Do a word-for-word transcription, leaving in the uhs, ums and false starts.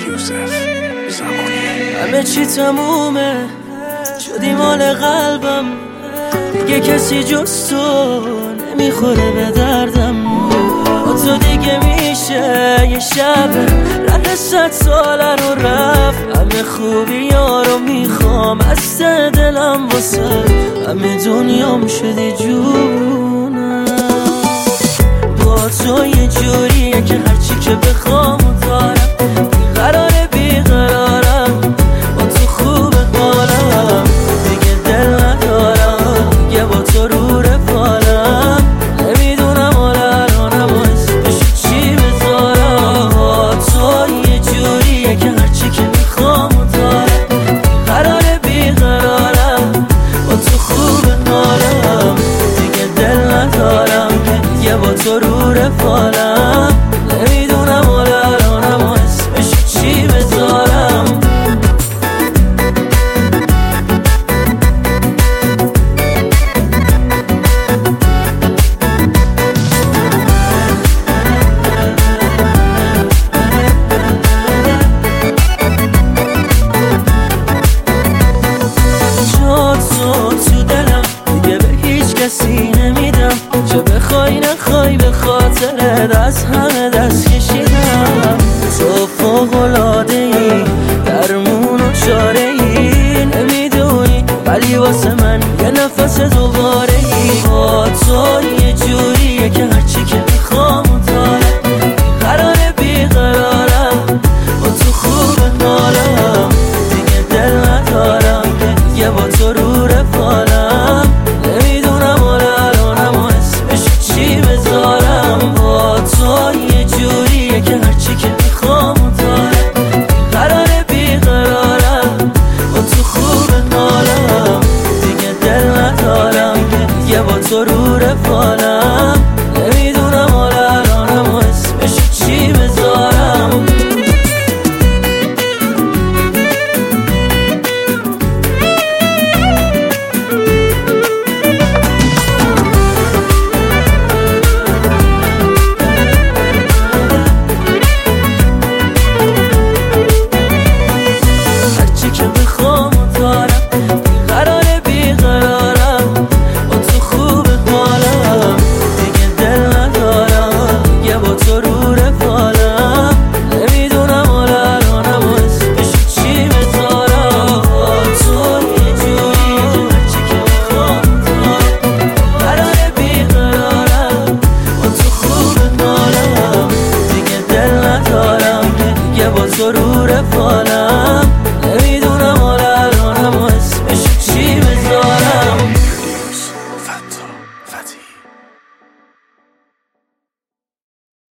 یوسف زمانی. همه چی تمومه، شدی مال قلبم، دیگه کسی جز تو نمیخوره به دردم. با تو دیگه میشه یه شب رد صد ساله رو رفت. همه خوبی ها رو میخوام از ته دلم، واسه همه دنیام شدی جونم. با تو یه جوریه که هرچی که بخوام و دارم، بیقراره بیقرارم، با تو خوب حالم، دیگه دل ندارم، یه با تو رو رفالم. نمیدونم حالا الانم و اسمشو چی بذارم. با تو یه جوریه که هرچی که میخوام و دارم، بیقراره بیقرارم، با تو خوب حالم، دیگه دل ندارم، یه با تو رو رفالم. نمیدونم حالا الانم و اسمشو چی بذارم. جات تو تو دلم، دیگه به هیچ کسی نمیدم. چه بخوای نخوای به خاطرت از همه دست کشیدم. تو فوق‌العاده‌ای، درمون و چاره‌ای، نمیدونی ولی واسه من یه نفس دوباره‌ای. با تو یه جوریه که هرچی که میخوام و دارم، قراره بیقرارم، با تو خوب حالم، دیگه دل ندارم، یه با تو رو رفالم. نمیدونم حالا الانم و اسمشو چی بذارم. با تو یه جوریه که هرچی که میخوام و دارم، قراره بیقرارم، با تو خوب حالم، دیگه دل ندارم، یه با تو رو رفالم. نمیدونم حالا الانم و اسمشو چی بذارم. با تو رو رفالم. نمیدونم